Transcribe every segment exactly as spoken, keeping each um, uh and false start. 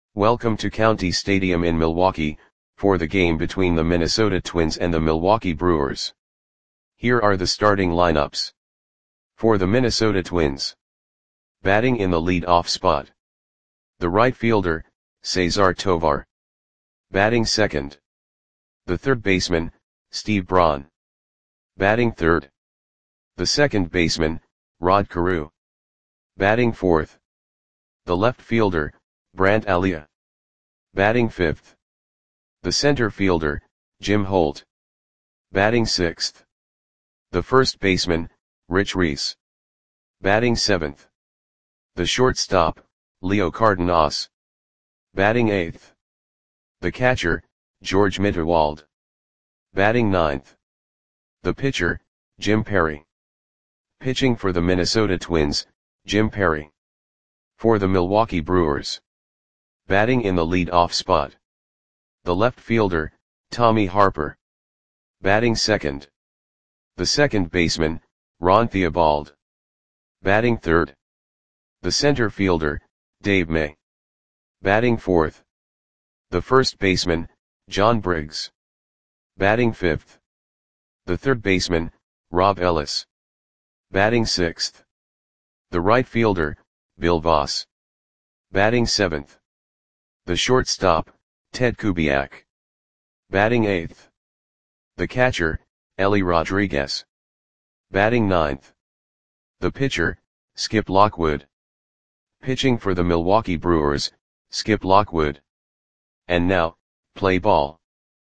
Welcome to County Stadium in Milwaukee, for the game between the Minnesota Twins and the Milwaukee Brewers. Here are the starting lineups. For the Minnesota Twins. Batting in the lead-off spot. The right fielder, Cesar Tovar. Batting second. The third baseman, Steve Braun. Batting third. The second baseman, Rod Carew. Batting fourth. The left fielder, Brandt Alia. Batting fifth. The center fielder, Jim Holt. Batting sixth. The first baseman, Rich Reese. Batting seventh. The shortstop, Leo Cardenas. Batting eighth. The catcher, George Mitterwald. Batting ninth. The pitcher, Jim Perry. Pitching for the Minnesota Twins, Jim Perry. For the Milwaukee Brewers. Batting in the lead-off spot. The left fielder, Tommy Harper. Batting second. The second baseman, Ron Theobald. Batting third. The center fielder, Dave May. Batting fourth. The first baseman, John Briggs. Batting fifth. The third baseman, Rob Ellis. Batting sixth. The right fielder, Bill Voss. Batting seventh. The shortstop, Ted Kubiak. Batting eighth. The catcher, Ellie Rodriguez. Batting ninth. The pitcher, Skip Lockwood. Pitching for the Milwaukee Brewers, Skip Lockwood. And now, play ball.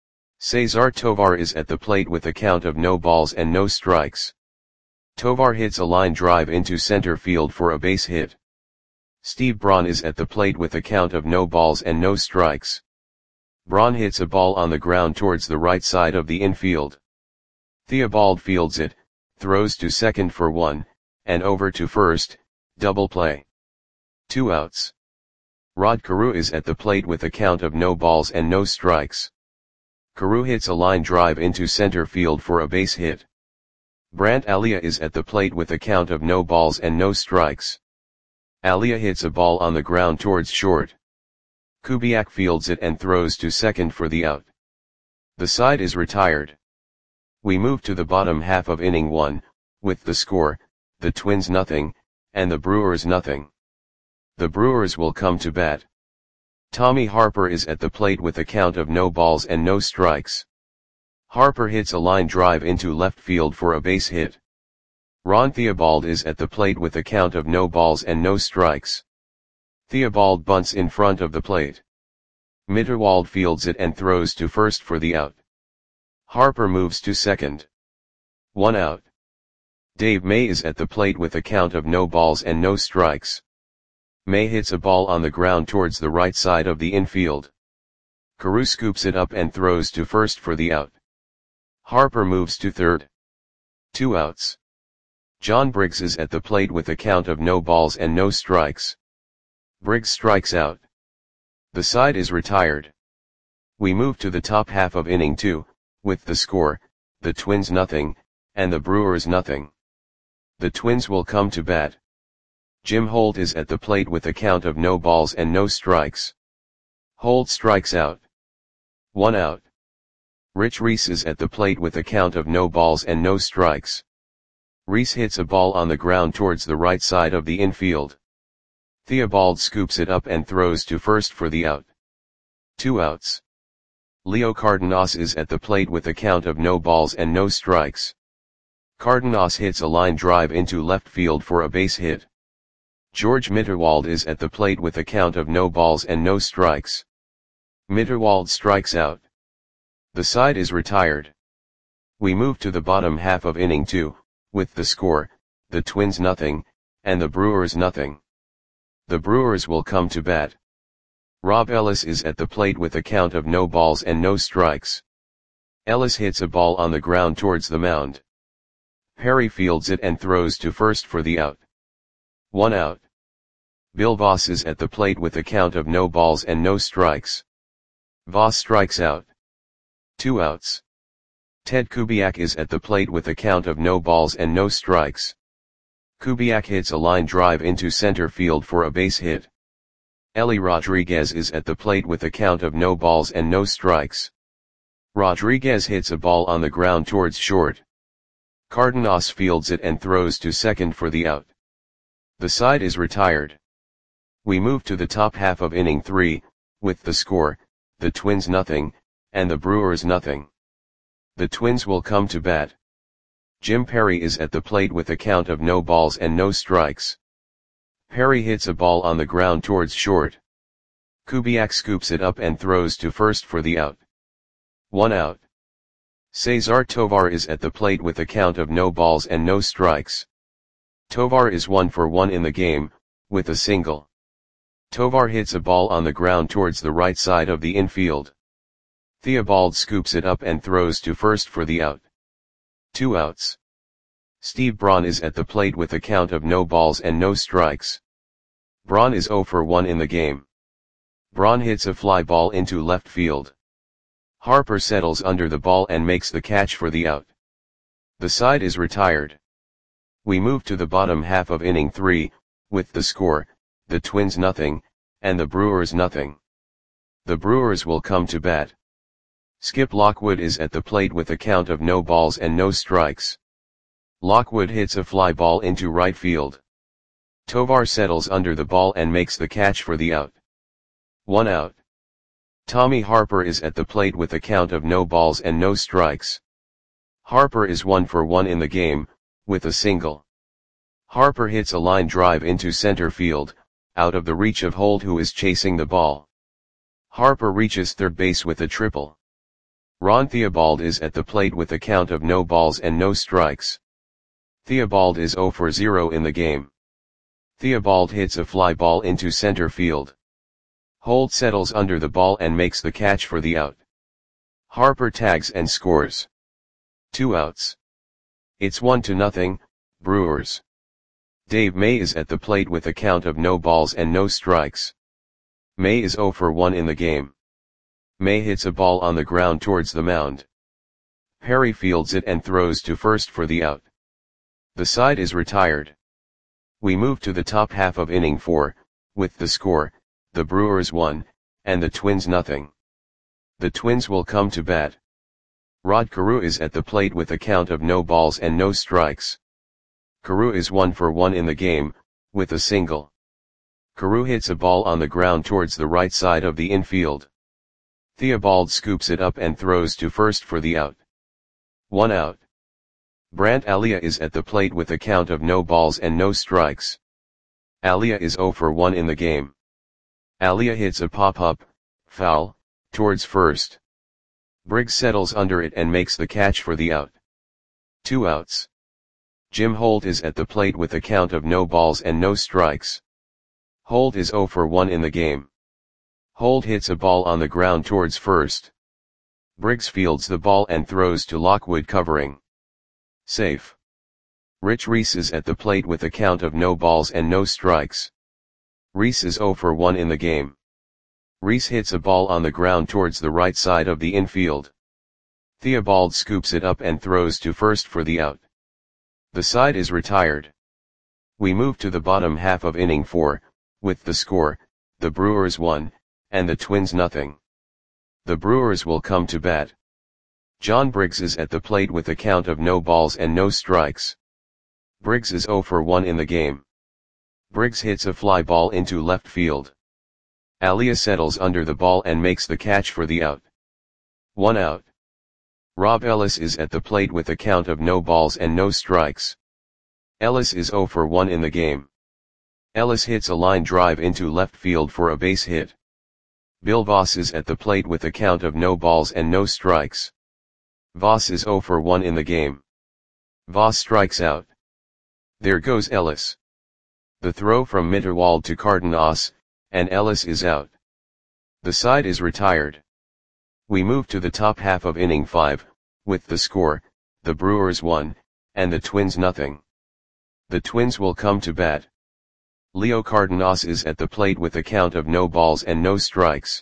Cesar Tovar is at the plate with a count of no balls and no strikes. Tovar hits a line drive into center field for a base hit. Steve Braun is at the plate with a count of no balls and no strikes. Braun hits a ball on the ground towards the right side of the infield. Theobald fields it, throws to second for one, and over to first, double play. Two outs. Rod Carew is at the plate with a count of no balls and no strikes. Carew hits a line drive into center field for a base hit. Brandt Alia is at the plate with a count of no balls and no strikes. Alia hits a ball on the ground towards short. Kubiak fields it and throws to second for the out. The side is retired. We move to the bottom half of inning one, with the score, the Twins nothing, and the Brewers nothing. The Brewers will come to bat. Tommy Harper is at the plate with a count of no balls and no strikes. Harper hits a line drive into left field for a base hit. Ron Theobald is at the plate with a count of no balls and no strikes. Theobald bunts in front of the plate. Mitterwald fields it and throws to first for the out. Harper moves to second. One out. Dave May is at the plate with a count of no balls and no strikes. May hits a ball on the ground towards the right side of the infield. Carew scoops it up and throws to first for the out. Harper moves to third. Two outs. John Briggs is at the plate with a count of no balls and no strikes. Briggs strikes out. The side is retired. We move to the top half of inning two, with the score, the Twins nothing, and the Brewers nothing. The Twins will come to bat. Jim Holt is at the plate with a count of no balls and no strikes. Holt strikes out. One out. Rich Reese is at the plate with a count of no balls and no strikes. Reese hits a ball on the ground towards the right side of the infield. Theobald scoops it up and throws to first for the out. Two outs. Leo Cardenas is at the plate with a count of no balls and no strikes. Cardenas hits a line drive into left field for a base hit. George Mitterwald is at the plate with a count of no balls and no strikes. Mitterwald strikes out. The side is retired. We move to the bottom half of inning two, with the score, the Twins nothing, and the Brewers nothing. The Brewers will come to bat. Rob Ellis is at the plate with a count of no balls and no strikes. Ellis hits a ball on the ground towards the mound. Perry fields it and throws to first for the out. One out. Bill Voss is at the plate with a count of no balls and no strikes. Voss strikes out. Two outs. Ted Kubiak is at the plate with a count of no balls and no strikes. Kubiak hits a line drive into center field for a base hit. Eli Rodriguez is at the plate with a count of no balls and no strikes. Rodriguez hits a ball on the ground towards short. Cardenas fields it and throws to second for the out. The side is retired. We move to the top half of inning three, with the score, the Twins nothing, and the Brewers nothing. The Twins will come to bat. Jim Perry is at the plate with a count of no balls and no strikes. Perry hits a ball on the ground towards short. Kubiak scoops it up and throws to first for the out. One out. Cesar Tovar is at the plate with a count of no balls and no strikes. Tovar is one for one in the game, with a single. Tovar hits a ball on the ground towards the right side of the infield. Theobald scoops it up and throws to first for the out. Two outs. Steve Braun is at the plate with a count of no balls and no strikes. Braun is zero for one in the game. Braun hits a fly ball into left field. Harper settles under the ball and makes the catch for the out. The side is retired. We move to the bottom half of inning three, with the score, the Twins nothing, and the Brewers nothing. The Brewers will come to bat. Skip Lockwood is at the plate with a count of no balls and no strikes. Lockwood hits a fly ball into right field. Tovar settles under the ball and makes the catch for the out. One out. Tommy Harper is at the plate with a count of no balls and no strikes. Harper is one for one in the game, with a single. Harper hits a line drive into center field, out of the reach of Holt, who is chasing the ball. Harper reaches third base with a triple. Ron Theobald is at the plate with a count of no balls and no strikes. Theobald is zero for zero in the game. Theobald hits a fly ball into center field. Holt settles under the ball and makes the catch for the out. Harper tags and scores. Two outs. It's one to nothing, Brewers. Dave May is at the plate with a count of no balls and no strikes. May is zero for one in the game. May hits a ball on the ground towards the mound. Perry fields it and throws to first for the out. The side is retired. We move to the top half of inning four, with the score, the Brewers one, and the Twins nothing. The Twins will come to bat. Rod Carew is at the plate with a count of no balls and no strikes. Carew is one for one in the game, with a single. Carew hits a ball on the ground towards the right side of the infield. Theobald scoops it up and throws to first for the out. One out. Brant Alia is at the plate with a count of no balls and no strikes. Alia is zero for one in the game. Alia hits a pop-up, foul, towards first. Briggs settles under it and makes the catch for the out. Two outs. Jim Holt is at the plate with a count of no balls and no strikes. Holt is zero for one in the game. Holt hits a ball on the ground towards first. Briggs fields the ball and throws to Lockwood covering. Safe. Rich Reese is at the plate with a count of no balls and no strikes. Reese is zero for one in the game. Reese hits a ball on the ground towards the right side of the infield. Theobald scoops it up and throws to first for the out. The side is retired. We move to the bottom half of inning four, with the score, the Brewers one, and the Twins nothing. The Brewers will come to bat. John Briggs is at the plate with a count of no balls and no strikes. Briggs is zero for one in the game. Briggs hits a fly ball into left field. Alia settles under the ball and makes the catch for the out. One out. Rob Ellis is at the plate with a count of no balls and no strikes. Ellis is zero for one in the game. Ellis hits a line drive into left field for a base hit. Bill Voss is at the plate with a count of no balls and no strikes. Voss is zero for one in the game. Voss strikes out. There goes Ellis. The throw from Mitterwald to Cardenas, and Ellis is out. The side is retired. We move to the top half of inning five, with the score, the Brewers one, and the Twins nothing. The Twins will come to bat. Leo Cardenas is at the plate with a count of no balls and no strikes.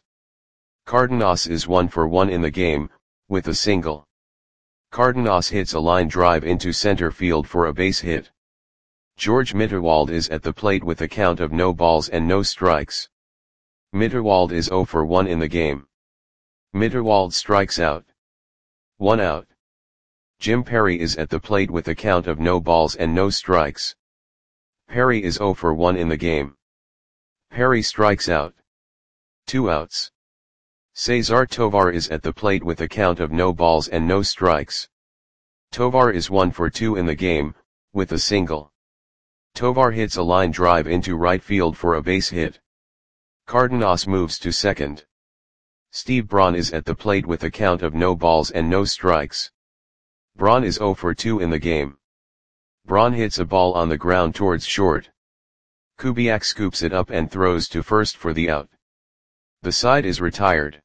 Cardenas is one for one in the game, with a single. Cardenas hits a line drive into center field for a base hit. George Mitterwald is at the plate with a count of no balls and no strikes. Mitterwald is zero for one in the game. Mitterwald strikes out. One out. Jim Perry is at the plate with a count of no balls and no strikes. Perry is zero for one in the game. Perry strikes out. Two outs. Cesar Tovar is at the plate with a count of no balls and no strikes. Tovar is one for two in the game, with a single. Tovar hits a line drive into right field for a base hit. Cardenas moves to second. Steve Braun is at the plate with a count of no balls and no strikes. Braun is zero for two in the game. Braun hits a ball on the ground towards short. Kubiak scoops it up and throws to first for the out. The side is retired.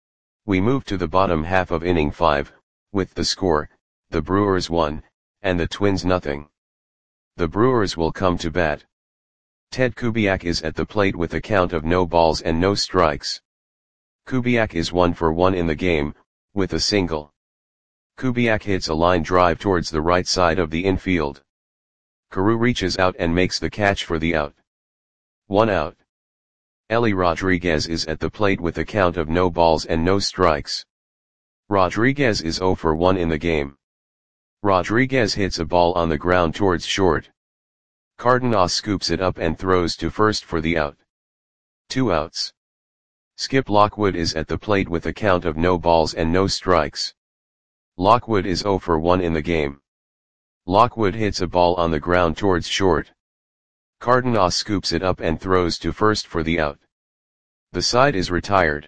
We move to the bottom half of inning five, with the score, the Brewers one, and the Twins nothing. The Brewers will come to bat. Ted Kubiak is at the plate with a count of no balls and no strikes. Kubiak is one for one in the game, with a single. Kubiak hits a line drive towards the right side of the infield. Carew reaches out and makes the catch for the out. One out. Ellie Rodriguez is at the plate with a count of no balls and no strikes. Rodriguez is zero for one in the game. Rodriguez hits a ball on the ground towards short. Cardenas scoops it up and throws to first for the out. Two outs. Skip Lockwood is at the plate with a count of no balls and no strikes. Lockwood is zero for one in the game. Lockwood hits a ball on the ground towards short. Cardenas scoops it up and throws to first for the out. The side is retired.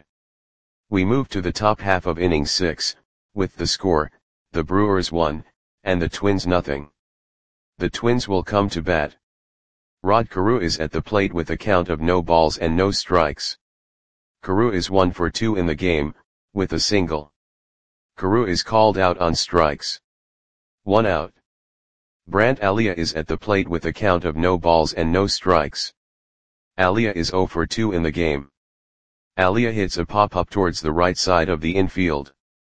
We move to the top half of inning six, with the score, the Brewers one, and the Twins nothing. The Twins will come to bat. Rod Carew is at the plate with a count of no balls and no strikes. Carew is one for two in the game, with a single. Carew is called out on strikes. One out. Brandt Alia is at the plate with a count of no balls and no strikes. Alia is zero for two in the game. Alia hits a pop-up towards the right side of the infield.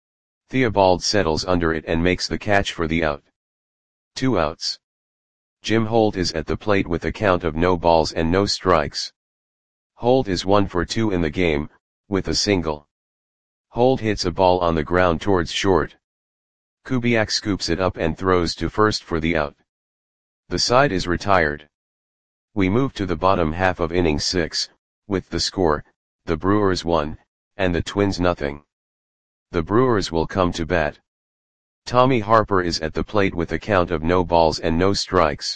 Theobald settles under it and makes the catch for the out. Two outs. Jim Holt is at the plate with a count of no balls and no strikes. Holt is one for two in the game, with a single. Holt hits a ball on the ground towards short. Kubiak scoops it up and throws to first for the out. The side is retired. We move to the bottom half of inning six, with the score, the Brewers one, and the Twins nothing. The Brewers will come to bat. Tommy Harper is at the plate with a count of no balls and no strikes.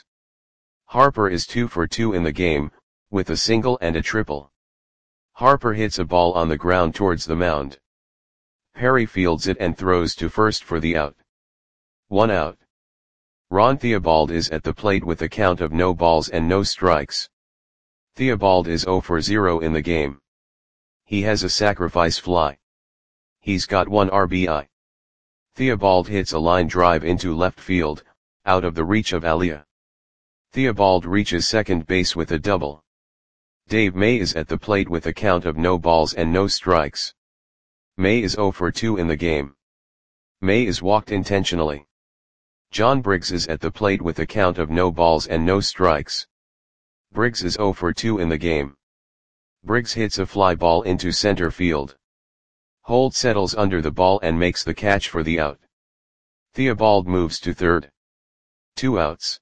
Harper is two for two in the game, with a single and a triple. Harper hits a ball on the ground towards the mound. Perry fields it and throws to first for the out. One out. Ron Theobald is at the plate with a count of no balls and no strikes. Theobald is zero for zero in the game. He has a sacrifice fly. He's got one R B I. Theobald hits a line drive into left field, out of the reach of Alia. Theobald reaches second base with a double. Dave May is at the plate with a count of no balls and no strikes. May is zero for two in the game. May is walked intentionally. John Briggs is at the plate with a count of no balls and no strikes. Briggs is zero for two in the game. Briggs hits a fly ball into center field. Holt settles under the ball and makes the catch for the out. Theobald moves to third. Two outs.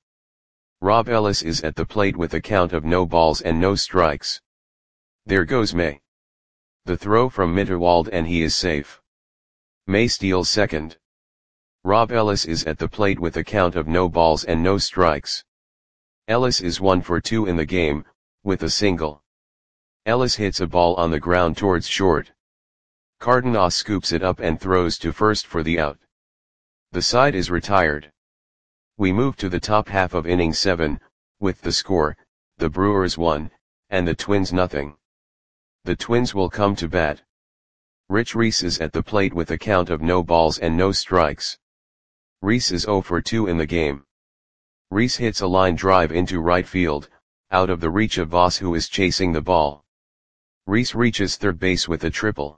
Rob Ellis is at the plate with a count of no balls and no strikes. There goes May. The throw from Mitterwald and he is safe. May steals second. Rob Ellis is at the plate with a count of no balls and no strikes. Ellis is one for two in the game, with a single. Ellis hits a ball on the ground towards short. Cardenas scoops it up and throws to first for the out. The side is retired. We move to the top half of inning seven, with the score, the Brewers one, and the Twins nothing. The Twins will come to bat. Rich Reese is at the plate with a count of no balls and no strikes. Reese is zero for two in the game. Reese hits a line drive into right field, out of the reach of Voss who is chasing the ball. Reese reaches third base with a triple.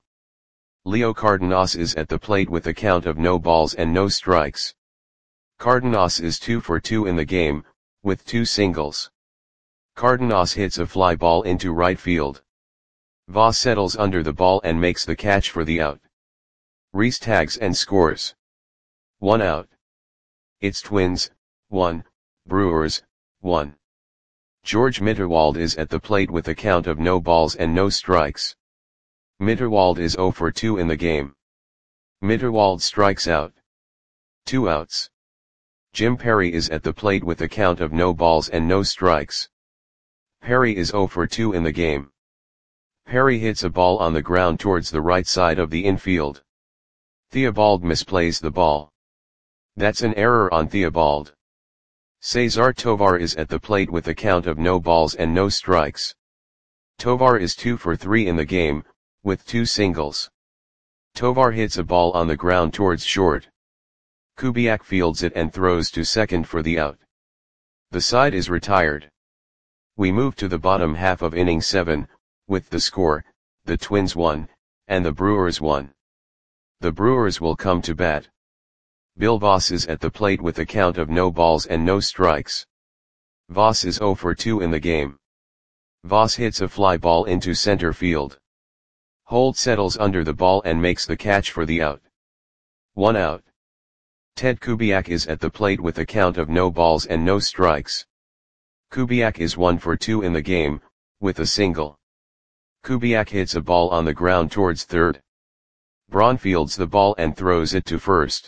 Leo Cardenas is at the plate with a count of no balls and no strikes. Cardenas is two for two in the game, with two singles. Cardenas hits a fly ball into right field. Voss settles under the ball and makes the catch for the out. Reese tags and scores. One out. It's Twins, one, Brewers, one. George Mitterwald is at the plate with a count of no balls and no strikes. Mitterwald is zero for two in the game. Mitterwald strikes out. Two outs. Jim Perry is at the plate with a count of no balls and no strikes. Perry is zero for two in the game. Perry hits a ball on the ground towards the right side of the infield. Theobald misplays the ball. That's an error on Theobald. Cesar Tovar is at the plate with a count of no balls and no strikes. Tovar is two for three in the game, with two singles. Tovar hits a ball on the ground towards short. Kubiak fields it and throws to second for the out. The side is retired. We move to the bottom half of inning seven, with the score, the Twins one, and the Brewers one. The Brewers will come to bat. Bill Voss is at the plate with a count of no balls and no strikes. Voss is zero for two in the game. Voss hits a fly ball into center field. Holt settles under the ball and makes the catch for the out. One out. Ted Kubiak is at the plate with a count of no balls and no strikes. Kubiak is one for two in the game, with a single. Kubiak hits a ball on the ground towards third. Braun fields the ball and throws it to first.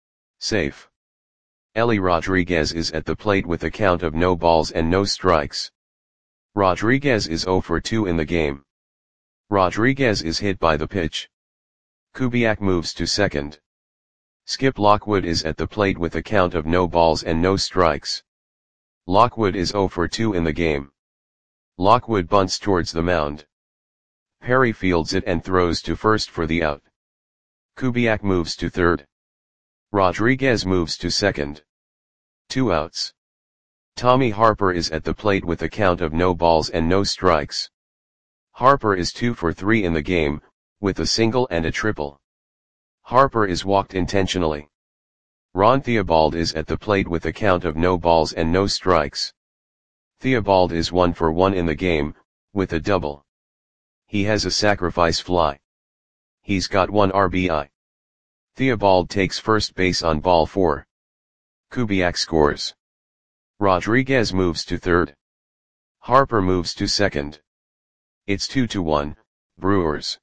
Safe. Ellie Rodriguez is at the plate with a count of no balls and no strikes. Rodriguez is zero for two in the game. Rodriguez is hit by the pitch. Kubiak moves to second. Skip Lockwood is at the plate with a count of no balls and no strikes. Lockwood is zero for two in the game. Lockwood bunts towards the mound. Perry fields it and throws to first for the out. Kubiak moves to third. Rodriguez moves to second. Two outs. Tommy Harper is at the plate with a count of no balls and no strikes. Harper is two for three in the game, with a single and a triple. Harper is walked intentionally. Ron Theobald is at the plate with a count of no balls and no strikes. Theobald is one for one in the game, with a double. He has a sacrifice fly. He's got one R B I. Theobald takes first base on ball four. Kubiak scores. Rodriguez moves to third. Harper moves to second. It's two to one, Brewers.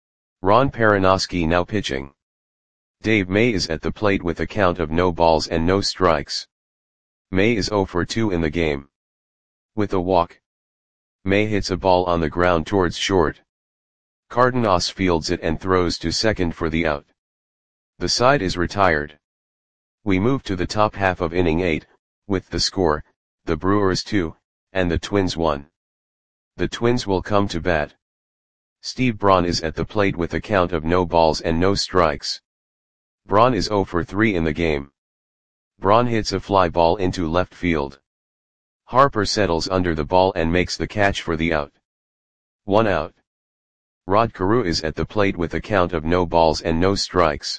Ron Perinoski now pitching. Dave May is at the plate with a count of no balls and no strikes. May is zero for two in the game. With a walk. May hits a ball on the ground towards short. Cardenas fields it and throws to second for the out. The side is retired. We move to the top half of inning eight, with the score, the Brewers two, and the Twins one. The Twins will come to bat. Steve Braun is at the plate with a count of no balls and no strikes. Braun is zero for three in the game. Braun hits a fly ball into left field. Harper settles under the ball and makes the catch for the out. One out. Rod Carew is at the plate with a count of no balls and no strikes.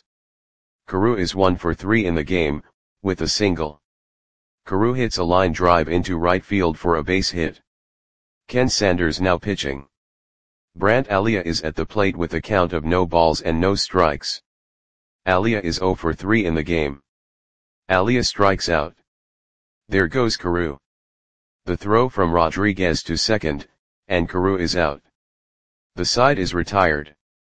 Carew is one for three in the game, with a single. Carew hits a line drive into right field for a base hit. Ken Sanders now pitching. Brant Alia is at the plate with a count of no balls and no strikes. Alia is zero for three in the game. Alia strikes out. There goes Carew. The throw from Rodriguez to second, and Carew is out. The side is retired.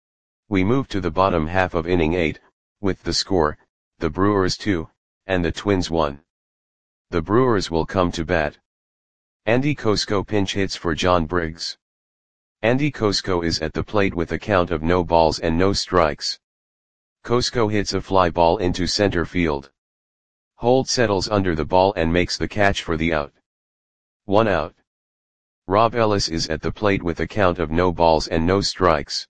We move to the bottom half of inning eight, with the score, the Brewers two, and the Twins one. The Brewers will come to bat. Andy Kosko pinch hits for John Briggs. Andy Kosko is at the plate with a count of no balls and no strikes. Kosko hits a fly ball into center field. Holt settles under the ball and makes the catch for the out. One out. Rob Ellis is at the plate with a count of no balls and no strikes.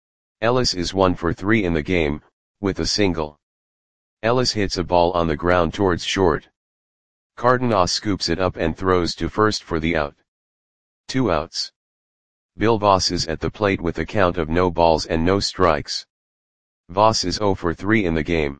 Ellis is one for three in the game, with a single. Ellis hits a ball on the ground towards short. Cardenas scoops it up and throws to first for the out. Two outs. Bill Voss is at the plate with a count of no balls and no strikes. Voss is zero for three in the game.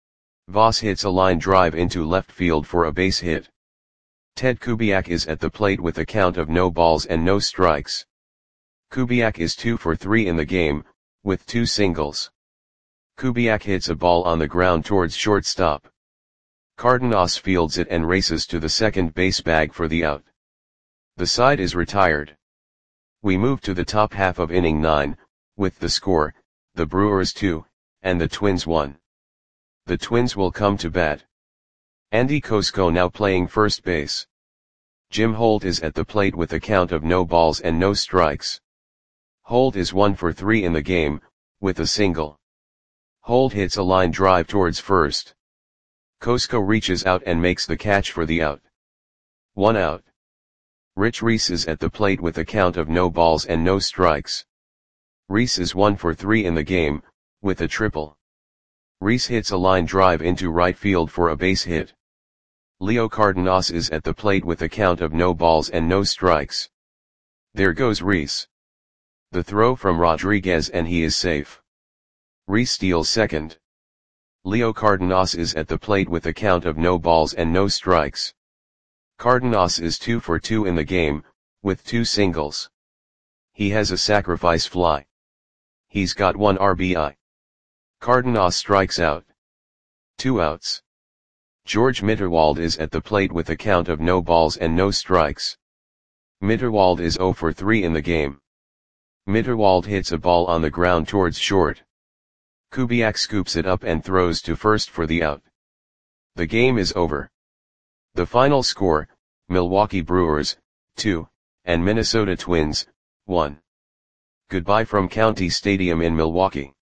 Voss hits a line drive into left field for a base hit. Ted Kubiak is at the plate with a count of no balls and no strikes. Kubiak is two for three in the game, with two singles. Kubiak hits a ball on the ground towards shortstop. Cardenas fields it and races to the second base bag for the out. The side is retired. We move to the top half of inning nine, with the score, the Brewers two, and the Twins one. The Twins will come to bat. Andy Kosko now playing first base. Jim Holt is at the plate with a count of no balls and no strikes. Holt is one for three in the game, with a single. Holt hits a line drive towards first. Kosko reaches out and makes the catch for the out. One out. Rich Reese is at the plate with a count of no balls and no strikes. Reese is one for three in the game, with a triple. Reese hits a line drive into right field for a base hit. Leo Cardenas is at the plate with a count of no balls and no strikes. There goes Reese. The throw from Rodriguez and he is safe. Reese steals second. Leo Cardenas is at the plate with a count of no balls and no strikes. Cardenas is two for two in the game, with two singles. He has a sacrifice fly. He's got one R B I. Cardenas strikes out. Two outs. George Mitterwald is at the plate with a count of no balls and no strikes. Mitterwald is zero for three in the game. Mitterwald hits a ball on the ground towards short. Kubiak scoops it up and throws to first for the out. The game is over. The final score, Milwaukee Brewers, two, and Minnesota Twins, one. Goodbye from County Stadium in Milwaukee.